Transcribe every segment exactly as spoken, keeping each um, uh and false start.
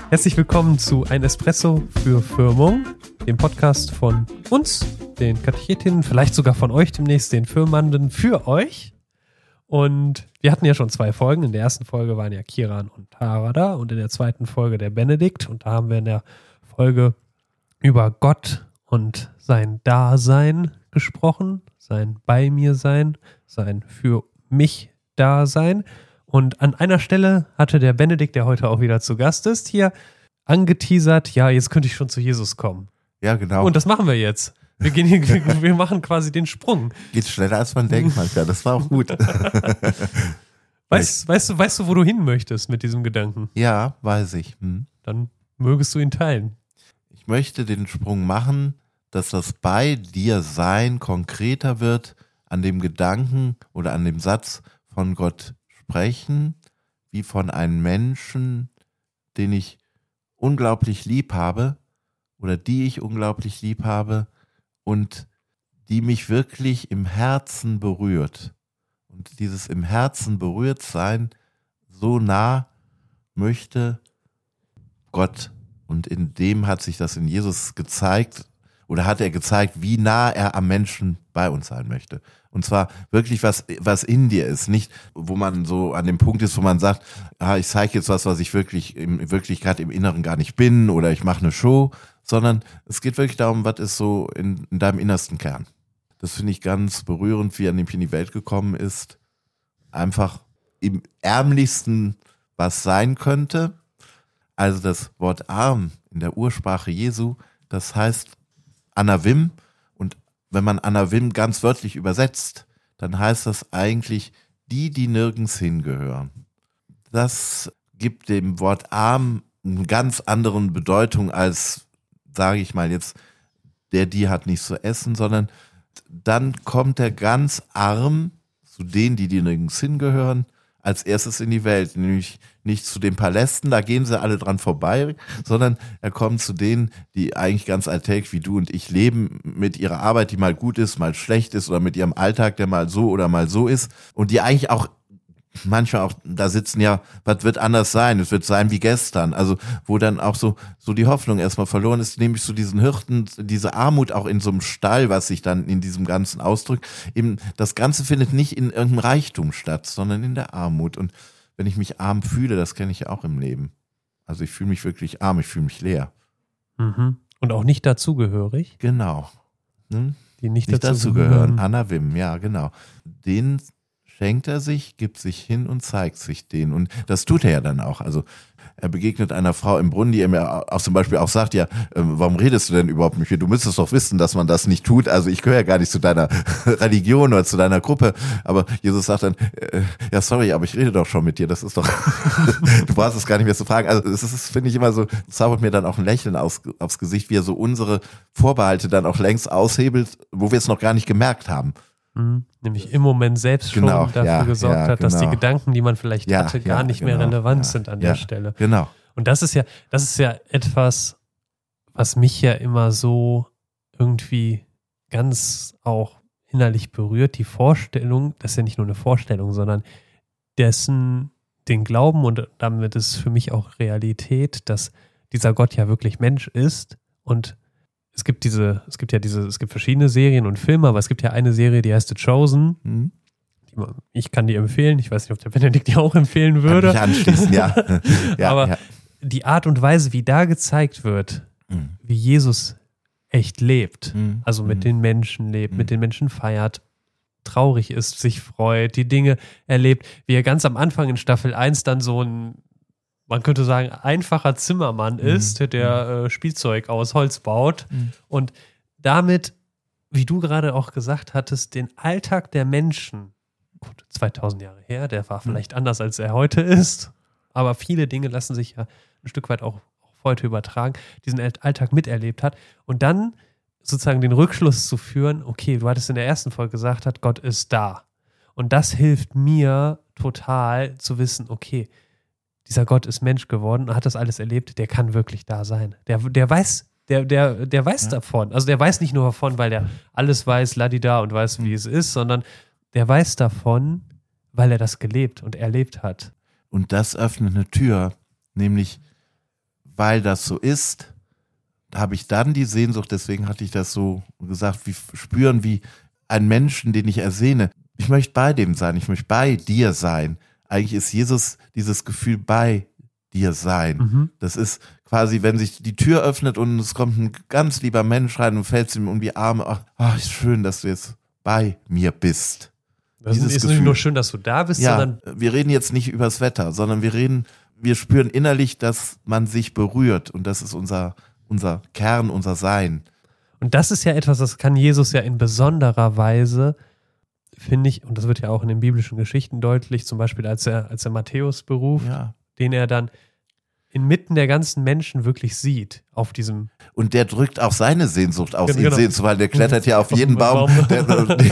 Herzlich willkommen zu Ein Espresso für Firmung, dem Podcast von uns, den Katechetinnen, vielleicht sogar von euch demnächst, den Firmanden für euch. Und wir hatten ja schon zwei Folgen. In der ersten Folge waren ja Kiran und Tara da und in der zweiten Folge der Benedikt. Und da haben wir in der Folge über Gott und sein Dasein gesprochen, sein Bei mir sein, sein für mich Dasein. Und an einer Stelle hatte der Benedikt, der heute auch wieder zu Gast ist, hier angeteasert, ja, jetzt könnte ich schon zu Jesus kommen. Ja, genau. Und das machen wir jetzt. Wir, gehen hier, wir machen quasi den Sprung. Geht schneller, als man denkt manchmal. Das war auch gut. Weißt, weißt, du, weißt du, wo du hin möchtest mit diesem Gedanken? Ja, weiß ich. Hm. Dann mögest du ihn teilen. Ich möchte den Sprung machen, dass das bei dir Sein konkreter wird an dem Gedanken oder an dem Satz von Gott sprechen, wie von einem Menschen, den ich unglaublich lieb habe oder die ich unglaublich lieb habe und die mich wirklich im Herzen berührt. Und dieses im Herzen berührt sein, so nah möchte Gott. Und in dem hat sich das in Jesus gezeigt, oder hat er gezeigt, wie nah er am Menschen bei uns sein möchte. Und zwar wirklich was, was in dir ist. Nicht, wo man so an dem Punkt ist, wo man sagt, ah, ich zeige jetzt was, was ich wirklich im, wirklich gerade im Inneren gar nicht bin oder ich mache eine Show, sondern es geht wirklich darum, was ist so in, in deinem innersten Kern. Das finde ich ganz berührend, wie er nämlich in die Welt gekommen ist. Einfach im ärmlichsten, was sein könnte. Also das Wort arm in der Ursprache Jesu, das heißt Anavim, und wenn man Anavim ganz wörtlich übersetzt, dann heißt das eigentlich die, die nirgends hingehören. Das gibt dem Wort arm eine ganz andere Bedeutung als, sage ich mal jetzt, der, die hat nichts zu essen, sondern dann kommt er ganz arm zu denen, die, die nirgends hingehören, als erstes in die Welt, nämlich nicht zu den Palästen, da gehen sie alle dran vorbei, sondern er kommt zu denen, die eigentlich ganz alltäglich wie du und ich leben, mit ihrer Arbeit, die mal gut ist, mal schlecht ist, oder mit ihrem Alltag, der mal so oder mal so ist, und die eigentlich auch manchmal auch da sitzen, ja, was wird anders sein? Es wird sein wie gestern. Also wo dann auch so so die Hoffnung erstmal verloren ist, nämlich so diesen Hirten, diese Armut auch in so einem Stall, was sich dann in diesem Ganzen ausdrückt. Eben das Ganze findet nicht in irgendeinem Reichtum statt, sondern in der Armut. Und wenn ich mich arm fühle, das kenne ich ja auch im Leben. Also ich fühle mich wirklich arm, ich fühle mich leer. Mhm. Und auch nicht dazugehörig? Genau. Hm? Die nicht, nicht dazugehören. Anavim, ja, genau. Den schenkt er sich, gibt sich hin und zeigt sich denen. Und das tut er ja dann auch. Also er begegnet einer Frau im Brunnen, die er mir auch zum Beispiel auch sagt, ja, äh, warum redest du denn überhaupt mit mir? Du müsstest doch wissen, dass man das nicht tut. Also ich gehöre ja gar nicht zu deiner Religion oder zu deiner Gruppe. Aber Jesus sagt dann, äh, ja sorry, aber ich rede doch schon mit dir. Das ist doch, du brauchst es gar nicht mehr zu fragen. Also es ist, finde ich, immer so, zaubert mir dann auch ein Lächeln aus, aufs Gesicht, wie er so unsere Vorbehalte dann auch längst aushebelt, wo wir es noch gar nicht gemerkt haben. Mhm. Nämlich im Moment selbst schon genau, dafür ja, gesorgt ja, hat, dass genau. die Gedanken, die man vielleicht ja, hatte, gar ja, nicht genau, mehr relevant ja, sind an ja, der Stelle. Genau. Und das ist ja, das ist ja etwas, was mich ja immer so irgendwie ganz auch innerlich berührt, die Vorstellung, das ist ja nicht nur eine Vorstellung, sondern dessen, den Glauben, und damit ist für mich auch Realität, dass dieser Gott ja wirklich Mensch ist. Und Es gibt diese, es gibt ja diese, es gibt verschiedene Serien und Filme, aber es gibt ja eine Serie, die heißt The Chosen. Mhm. Die man, ich kann die empfehlen. Ich weiß nicht, ob der Benedikt die auch empfehlen würde. Kann mich anschließen, ja. ja aber ja. die Art und Weise, wie da gezeigt wird, Mhm. wie Jesus echt lebt, Mhm. also mit Mhm. den Menschen lebt, Mhm. mit den Menschen feiert, traurig ist, sich freut, die Dinge erlebt, wie er ganz am Anfang in Staffel eins dann so ein, man könnte sagen, einfacher Zimmermann ist, Mhm. der äh, Spielzeug aus Holz baut Mhm. und damit, wie du gerade auch gesagt hattest, den Alltag der Menschen, gut, zweitausend Jahre her, der war vielleicht mhm. anders, als er heute ist, aber viele Dinge lassen sich ja ein Stück weit auch, auch heute übertragen, diesen Alltag miterlebt hat und dann sozusagen den Rückschluss zu führen, okay, du hattest in der ersten Folge gesagt, hat, Gott ist da. Und das hilft mir total zu wissen, okay, dieser Gott ist Mensch geworden, hat das alles erlebt, der kann wirklich da sein. Der, der weiß, der, der, der weiß ja. davon. Also der weiß nicht nur davon, weil der alles weiß, ladida und weiß, wie mhm. es ist, sondern der weiß davon, weil er das gelebt und erlebt hat. Und das öffnet eine Tür, nämlich weil das so ist, habe ich dann die Sehnsucht, deswegen hatte ich das so gesagt, wie spüren, wie ein Menschen, den ich ersehne. Ich möchte bei dem sein, ich möchte bei dir sein. Eigentlich ist Jesus dieses Gefühl bei dir sein. Mhm. Das ist quasi, wenn sich die Tür öffnet und es kommt ein ganz lieber Mensch rein und fällt ihm um die Arme. Ach, ach, ist schön, dass du jetzt bei mir bist. Das Dieses ist Gefühl. nicht nur schön, dass du da bist, Ja, sondern wir reden jetzt nicht übers Wetter, sondern wir reden, wir spüren innerlich, dass man sich berührt und das ist unser, unser Kern, unser Sein. und das ist ja etwas, das kann Jesus ja in besonderer Weise, finde ich, und das wird ja auch in den biblischen Geschichten deutlich, zum Beispiel als er, als er Matthäus beruft, Ja. den er dann inmitten der ganzen Menschen wirklich sieht, auf diesem Und der drückt auch seine Sehnsucht aus, Genau. ihn sehen zu wollen. Der klettert ja auf Auf jeden den Baum, Baum. der,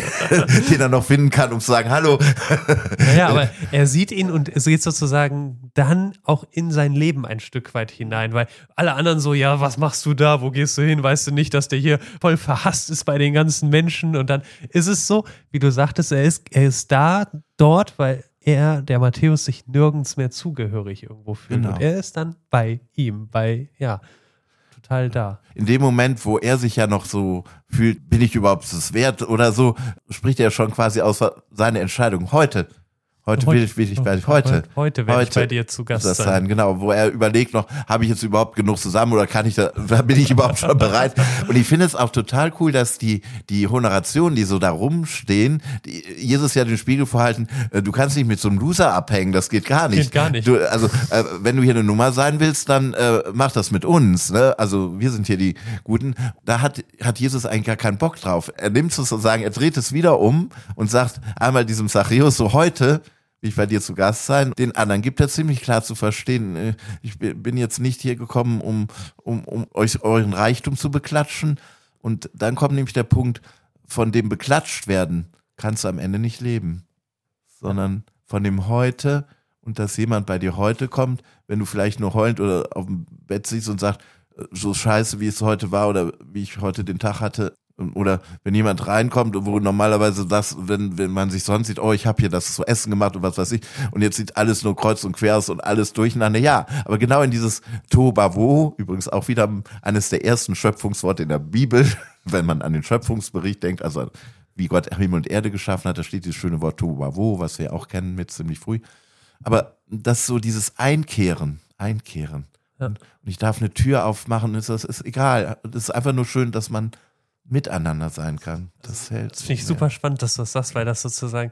den er noch finden kann, um zu sagen, hallo. Naja, aber er sieht ihn und es geht sozusagen dann auch in sein Leben ein Stück weit hinein, weil alle anderen so, ja, was machst du da, wo gehst du hin, weißt du nicht, dass der hier voll verhasst ist bei den ganzen Menschen und dann ist es so, wie du sagtest, er ist, er ist da, dort, weil er, der Matthäus, sich nirgends mehr zugehörig irgendwo fühlt Genau. und er ist dann bei ihm, bei, ja, total da. In dem Moment, wo er sich ja noch so fühlt, bin ich überhaupt es wert oder so, spricht er schon quasi aus seine Entscheidung. Heute, heute will ich, will ich bei heute. Heute werde ich Heute bei dir zu Gast das sein. sein. Genau, wo er überlegt noch, habe ich jetzt überhaupt genug zusammen oder kann ich da, da bin ich überhaupt schon bereit? Und ich finde es auch total cool, dass die, die Honorationen, die so da rumstehen, die, Jesus ja den Spiegel vorhalten, äh, du kannst nicht mit so einem Loser abhängen, das geht gar nicht. Geht gar nicht. Du, also, äh, wenn du hier eine Nummer sein willst, dann äh, mach das mit uns, ne? Also, wir sind hier die Guten. Da hat, hat Jesus eigentlich gar keinen Bock drauf. Er nimmt es sozusagen, er dreht es wieder um und sagt einmal diesem Zachäus so, heute will ich bei dir zu Gast sein. Den anderen gibt er ziemlich klar zu verstehen. Ich bin jetzt nicht hier gekommen, um, um, um euch euren Reichtum zu beklatschen. Und dann kommt nämlich der Punkt, von dem beklatscht werden, kannst du am Ende nicht leben. Sondern von dem Heute und dass jemand bei dir heute kommt, wenn du vielleicht nur heulend oder auf dem Bett siehst und sagst, so scheiße, wie es heute war oder wie ich heute den Tag hatte, oder wenn jemand reinkommt, wo normalerweise das, wenn, wenn man sich sonst sieht, oh, ich habe hier das zu essen gemacht und was weiß ich, und jetzt sieht alles nur kreuz und quer aus und alles durcheinander. Ja, aber genau in dieses Tohuwabohu, übrigens auch wieder eines der ersten Schöpfungsworte in der Bibel, wenn man an den Schöpfungsbericht denkt, also wie Gott Himmel und Erde geschaffen hat, da steht dieses schöne Wort Tohuwabohu, was wir auch kennen mit ziemlich früh. Aber das so dieses Einkehren, Einkehren. Ja. Und ich darf eine Tür aufmachen, das ist egal. Es ist einfach nur schön, dass man miteinander sein kann. Das hält. Das finde ich super spannend, dass du das sagst, weil das sozusagen,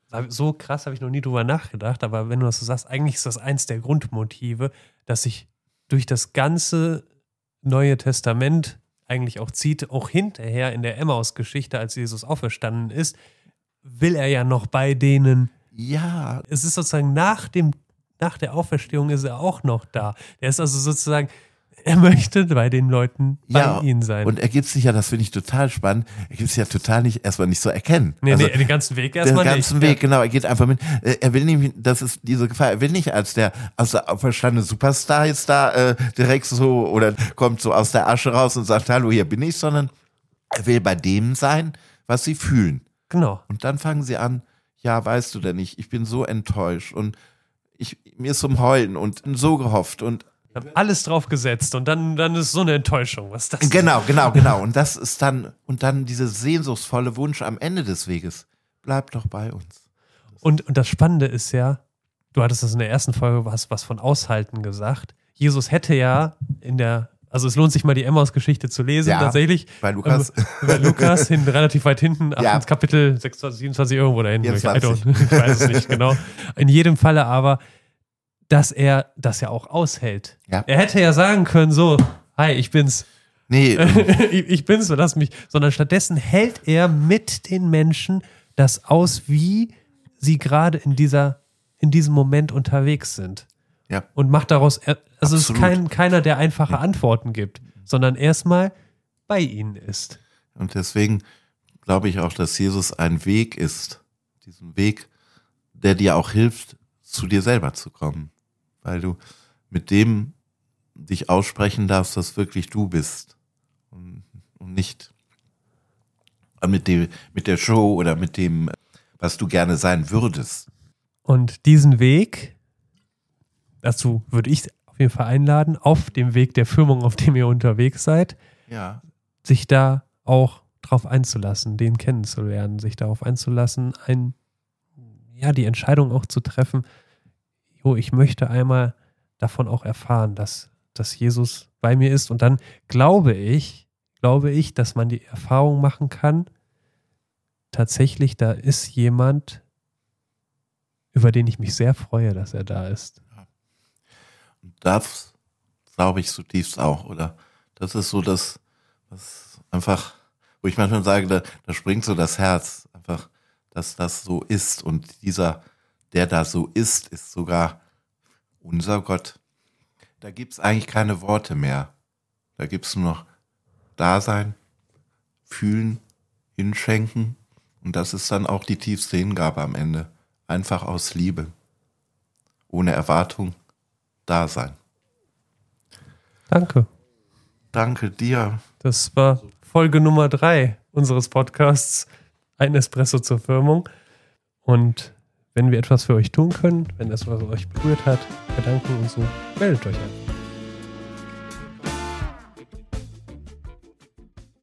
so krass habe ich noch nie drüber nachgedacht, aber wenn du das so sagst, eigentlich ist das eins der Grundmotive, dass sich durch das ganze Neue Testament eigentlich auch zieht, auch hinterher in der Emmaus-Geschichte, als Jesus auferstanden ist, will er ja noch bei denen. Ja. Es ist sozusagen nach dem, nach der Auferstehung ist er auch noch da. Er ist also sozusagen, er möchte bei den Leuten bei Ja, ihnen sein. und er gibt sich ja, das finde ich total spannend, er gibt sich ja total nicht, erstmal nicht so erkennen. Nee, also, nee, den ganzen Weg den erstmal nicht. ganzen Weg, genau, er geht einfach mit, er will nämlich, das ist diese Gefahr, er will nicht als der, als der auferstandene Superstar jetzt da äh, direkt so, oder kommt so aus der Asche raus und sagt, hallo, hier bin ich, sondern er will bei dem sein, was sie fühlen. Genau. Und dann fangen sie an, ja, weißt du denn nicht, ich bin so enttäuscht und ich, mir ist zum Heulen und so gehofft und Ich habe alles drauf gesetzt und dann, dann ist so eine Enttäuschung. Was ist das? Genau, genau, genau. Und das ist dann, und dann dieser sehnsuchtsvolle Wunsch am Ende des Weges. Bleib doch bei uns. Und, und das Spannende ist ja, du hattest das in der ersten Folge was, was von Aushalten gesagt. Jesus hätte ja in der, also es lohnt sich mal die Emmaus-Geschichte zu lesen, Ja, tatsächlich. bei Lukas. Ähm, bei Lukas, hin, relativ weit hinten, Ja. ins Kapitel sechsundzwanzig, siebenundzwanzig irgendwo dahin. I vierundzwanzig. don't- Ich weiß es nicht genau. In jedem Falle aber, dass er das ja auch aushält. Ja. Er hätte ja sagen können, so, hi, ich bin's. Nee, ich, ich bin's, lass mich. Sondern stattdessen hält er mit den Menschen das aus, wie sie gerade in dieser, in diesem Moment unterwegs sind. ja, Und macht daraus, also es ist Absolut. kein, keiner, der einfache Antworten gibt, sondern erstmal bei ihnen ist. und deswegen glaube ich auch, dass Jesus ein Weg ist. Diesen Weg, der dir auch hilft, zu dir selber zu kommen. Weil du mit dem dich aussprechen darfst, dass wirklich du bist. Und, und nicht mit dem, mit der Show oder mit dem, was du gerne sein würdest. Und diesen Weg, dazu würde ich auf auf jeden Fall einladen, auf dem Weg der Firmung, auf dem ihr unterwegs seid, Ja. sich da auch drauf einzulassen, den kennenzulernen, sich darauf einzulassen, ein, ja, die Entscheidung auch zu treffen, jo, ich möchte einmal davon auch erfahren, dass, dass Jesus bei mir ist. Und dann glaube ich, glaube ich, dass man die Erfahrung machen kann, tatsächlich, da ist jemand, über den ich mich sehr freue, dass er da ist. Und das glaube ich zutiefst auch, oder? Das ist so das, was einfach, wo ich manchmal sage, da, da springt so das Herz, einfach, dass das so ist. Und dieser, der da so ist, ist sogar unser Gott. Da gibt es eigentlich keine Worte mehr. Da gibt es nur noch Dasein, fühlen, hinschenken. Und das ist dann auch die tiefste Hingabe am Ende. Einfach aus Liebe. Ohne Erwartung da sein. Danke. Danke dir. Das war Folge Nummer drei unseres Podcasts, ein Espresso zur Firmung. Und wenn wir etwas für euch tun können, wenn das was euch berührt hat, Gedanken und so, meldet euch einfach.